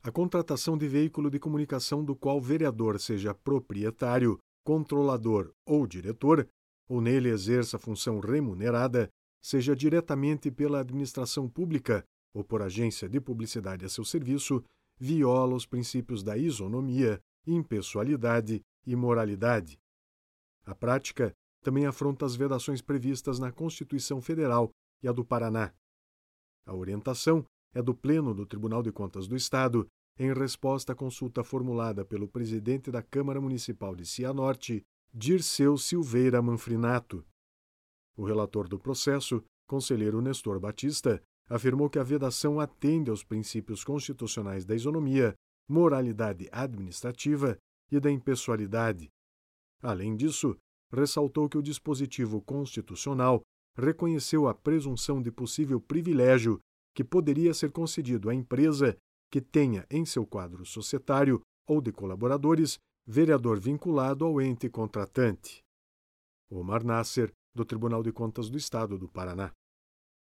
A contratação de veículo de comunicação do qual o vereador seja proprietário, controlador ou diretor, ou nele exerça função remunerada, seja diretamente pela administração pública ou por agência de publicidade a seu serviço, viola os princípios da isonomia, impessoalidade e moralidade. A prática também afronta as vedações previstas na Constituição Federal e a do Paraná. A orientação é do Pleno do Tribunal de Contas do Estado, em resposta à consulta formulada pelo presidente da Câmara Municipal de Cianorte, Dirceu Silveira Manfrinato. O relator do processo, conselheiro Nestor Batista, afirmou que a vedação atende aos princípios constitucionais da isonomia, moralidade administrativa e da impessoalidade. Além disso, ressaltou que o dispositivo constitucional reconheceu a presunção de possível privilégio que poderia ser concedido à empresa que tenha em seu quadro societário ou de colaboradores vereador vinculado ao ente contratante. Omar Nasser, do Tribunal de Contas do Estado do Paraná.